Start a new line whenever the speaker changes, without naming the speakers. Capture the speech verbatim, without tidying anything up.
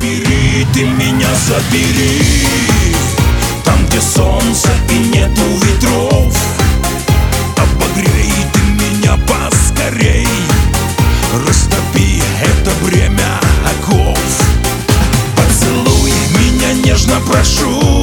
забери, ты меня забери. Там, где солнце и нету ветров, обогрей ты меня поскорей. Растопи это бремя оков. Поцелуй меня нежно, прошу.